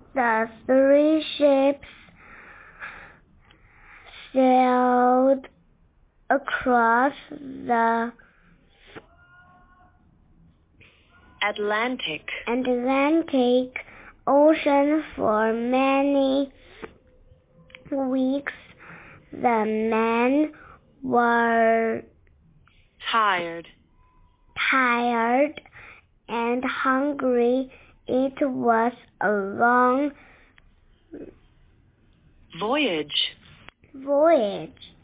The three ships sailed across the Atlantic Ocean for many weeks. The men were tired and hungry. It was a long voyage.